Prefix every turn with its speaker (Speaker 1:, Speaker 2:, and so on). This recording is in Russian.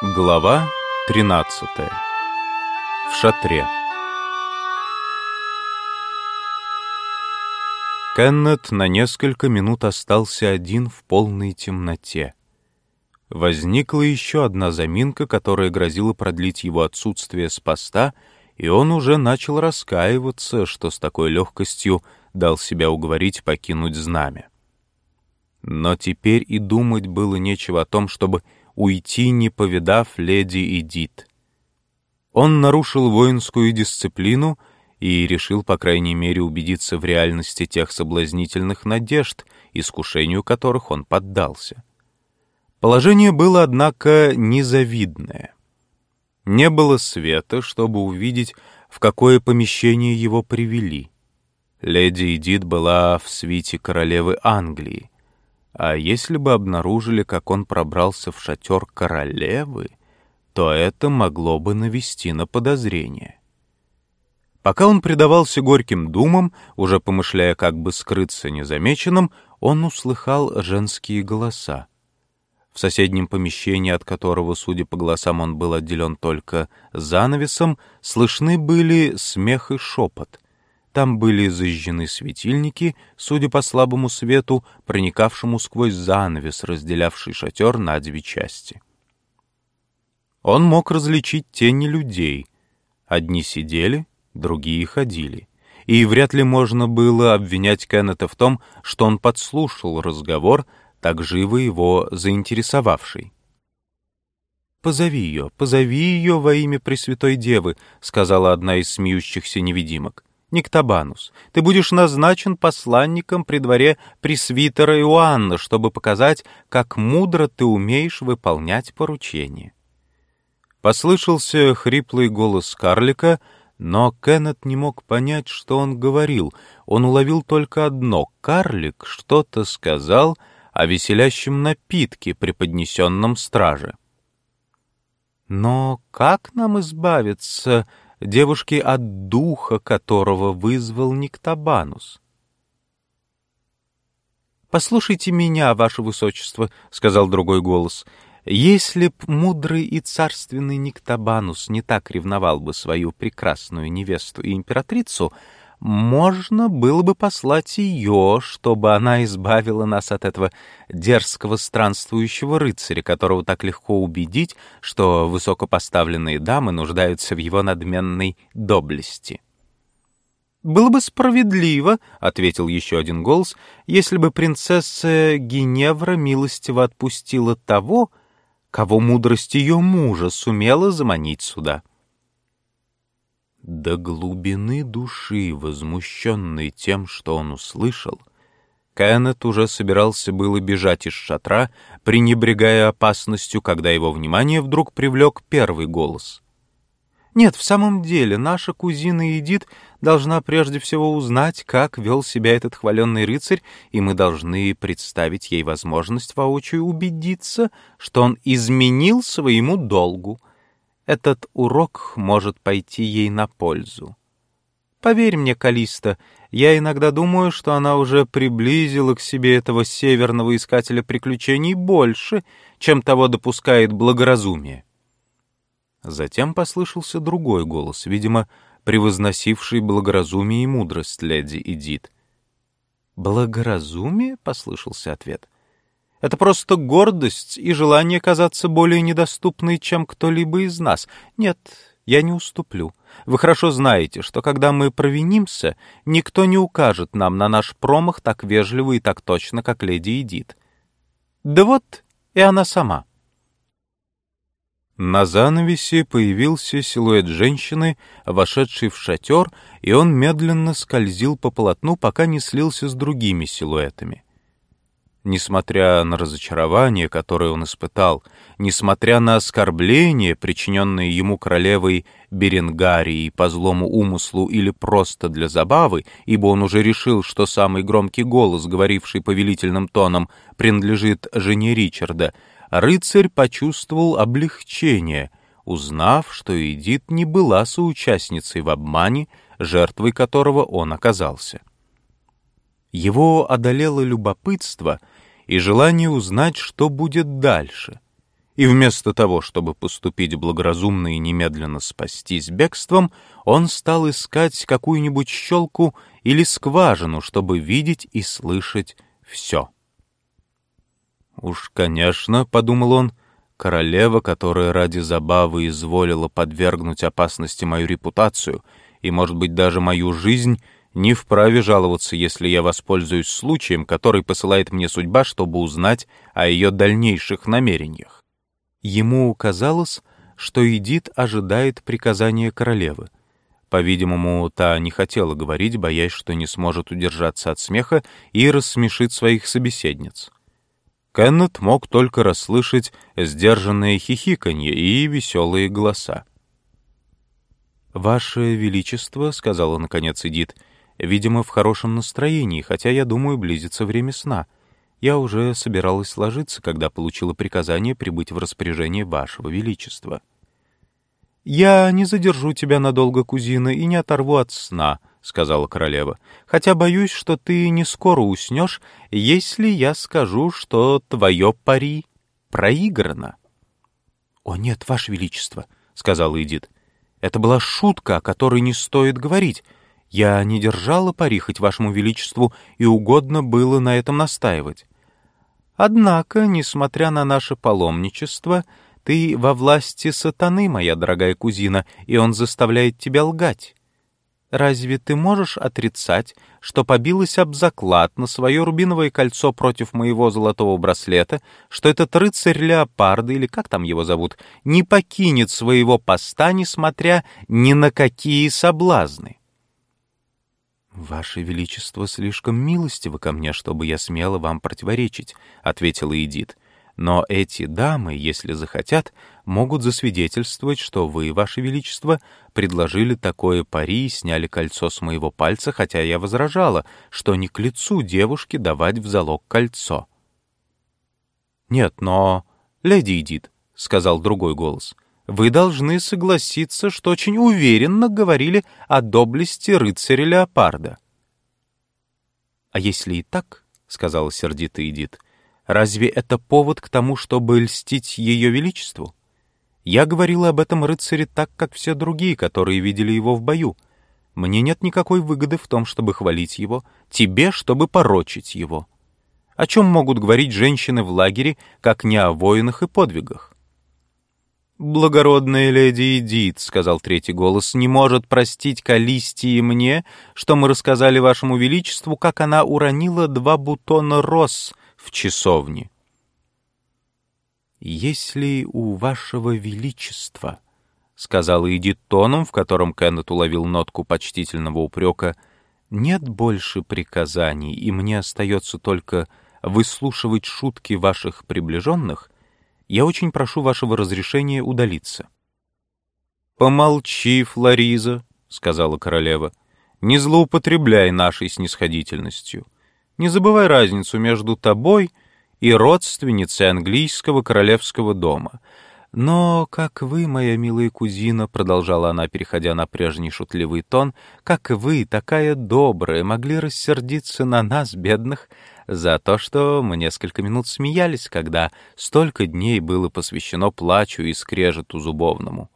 Speaker 1: Глава 13. В шатре. Кеннет на несколько минут остался один в полной темноте. Возникла еще одна заминка, которая грозила продлить его отсутствие с поста, и он уже начал раскаиваться, что с такой легкостью дал себя уговорить покинуть знамя. Но теперь и думать было нечего о том, чтобы уйти, не повидав леди Эдит. Он нарушил воинскую дисциплину и решил, по крайней мере, убедиться в реальности тех соблазнительных надежд, искушению которых он поддался. Положение было, однако, незавидное. Не было света, чтобы увидеть, в какое помещение его привели. Леди Эдит была в свите королевы Англии, а если бы обнаружили, как он пробрался в шатер королевы, то это могло бы навести на подозрение. Пока он предавался горьким думам, уже помышляя, как бы скрыться незамеченным, он услыхал женские голоса. В соседнем помещении, от которого, судя по голосам, он был отделен только занавесом, слышны были смех и шепот. Там были зажжены светильники, судя по слабому свету, проникавшему сквозь занавес, разделявший шатер на две части. Он мог различить тени людей. Одни сидели, другие ходили. И вряд ли можно было обвинять Кеннета в том, что он подслушал разговор, так живо его заинтересовавший. позови ее во имя Пресвятой Девы», — сказала одна из смеющихся невидимок. «Никтобанус, ты будешь назначен посланником при дворе пресвитера Иоанна, чтобы показать, как мудро ты умеешь выполнять поручения». Послышался хриплый голос карлика, но Кеннет не мог понять, что он говорил. Он уловил только одно — карлик что-то сказал о веселящем напитке, преподнесенном страже. «Но как нам избавиться, девушки, от духа, которого вызвал Никтобанус?» «Послушайте меня, ваше высочество», — сказал другой голос. «Если б мудрый и царственный Никтобанус не так ревновал бы свою прекрасную невесту и императрицу, можно было бы послать ее, чтобы она избавила нас от этого дерзкого странствующего рыцаря, которого так легко убедить, что высокопоставленные дамы нуждаются в его надменной доблести». «Было бы справедливо, — ответил еще один голос, — если бы принцесса Гиневра милостиво отпустила того, кого мудрость ее мужа сумела заманить сюда». До глубины души, возмущенный тем, что он услышал, Кеннет уже собирался было бежать из шатра, пренебрегая опасностью, когда его внимание вдруг привлек первый голос. «Нет, в самом деле, наша кузина Эдит должна прежде всего узнать, как вел себя этот хваленный рыцарь, и мы должны представить ей возможность воочию убедиться, что он изменил своему долгу. Этот урок может пойти ей на пользу. Поверь мне, Калиста, я иногда думаю, что она уже приблизила к себе этого северного искателя приключений больше, чем того допускает благоразумие». Затем послышался другой голос, видимо, превозносивший благоразумие и мудрость леди Эдит. «Благоразумие?» — послышался ответ. «Это просто гордость и желание казаться более недоступной, чем кто-либо из нас. Нет, я не уступлю. Вы хорошо знаете, что когда мы провинимся, никто не укажет нам на наш промах так вежливо и так точно, как леди Эдит. Да вот и она сама». На занавесе появился силуэт женщины, вошедшей в шатер, и он медленно скользил по полотну, пока не слился с другими силуэтами. Несмотря на разочарование, которое он испытал, несмотря на оскорбления, причиненные ему королевой Беренгарией по злому умыслу или просто для забавы, ибо он уже решил, что самый громкий голос, говоривший повелительным тоном, принадлежит жене Ричарда, рыцарь почувствовал облегчение, узнав, что Эдит не была соучастницей в обмане, жертвой которого он оказался. Его одолело любопытство и желание узнать, что будет дальше. И вместо того, чтобы поступить благоразумно и немедленно спастись бегством, он стал искать какую-нибудь щелку или скважину, чтобы видеть и слышать все. «Уж, конечно, — подумал он, — королева, которая ради забавы изволила подвергнуть опасности мою репутацию и, может быть, даже мою жизнь, не вправе жаловаться, если я воспользуюсь случаем, который посылает мне судьба, чтобы узнать о ее дальнейших намерениях». Ему казалось, что Эдит ожидает приказания королевы. По-видимому, та не хотела говорить, боясь, что не сможет удержаться от смеха и рассмешит своих собеседниц. Кеннет мог только расслышать сдержанное хихиканье и веселые голоса. «Ваше Величество, — сказала наконец Эдит, — видимо, в хорошем настроении, хотя, я думаю, близится время сна. Я уже собиралась ложиться, когда получила приказание прибыть в распоряжение Вашего Величества». «Я не задержу тебя надолго, кузина, и не оторву от сна», — сказала королева, «хотя боюсь, что ты не скоро уснешь, если я скажу, что твое пари проиграно». «О нет, Ваше Величество», — сказала Эдит, — «это была шутка, о которой не стоит говорить. Я не держала пари, хоть Вашему Величеству и угодно было на этом настаивать. Однако, несмотря на наше паломничество, ты во власти сатаны, моя дорогая кузина, и он заставляет тебя лгать. Разве ты можешь отрицать, что побилась об заклад на свое рубиновое кольцо против моего золотого браслета, что этот рыцарь Леопарда, или как там его зовут, не покинет своего поста, несмотря ни на какие соблазны?» «Ваше Величество слишком милостиво ко мне, чтобы я смела вам противоречить», — ответила Эдит. «Но эти дамы, если захотят, могут засвидетельствовать, что вы, Ваше Величество, предложили такое пари и сняли кольцо с моего пальца, хотя я возражала, что не к лицу девушке давать в залог кольцо». «Нет, но, леди Эдит, — сказал другой голос, — вы должны согласиться, что очень уверенно говорили о доблести рыцаря Леопарда». «А если и так, — сказала сердито Эдит, — разве это повод к тому, чтобы льстить ее величеству? Я говорила об этом рыцаре так, как все другие, которые видели его в бою. Мне нет никакой выгоды в том, чтобы хвалить его, тебе, чтобы порочить его. О чем могут говорить женщины в лагере, как не о воинах и подвигах?» «Благородная леди Эдит, — сказал третий голос, — не может простить Калистии мне, что мы рассказали вашему величеству, как она уронила 2 бутона роз в часовне». «Если у вашего величества, — сказала Эдит тоном, в котором Кеннет уловил нотку почтительного упрека, — нет больше приказаний, и мне остается только выслушивать шутки ваших приближенных, я очень прошу вашего разрешения удалиться». «Помолчи, Флориза, — сказала королева, — не злоупотребляй нашей снисходительностью. Не забывай разницу между тобой и родственницей английского королевского дома. Но как вы, моя милая кузина, — продолжала она, переходя на прежний шутливый тон, — как вы, такая добрая, могли рассердиться на нас, бедных, за то, что мы несколько минут смеялись, когда столько дней было посвящено плачу и скрежету зубовному.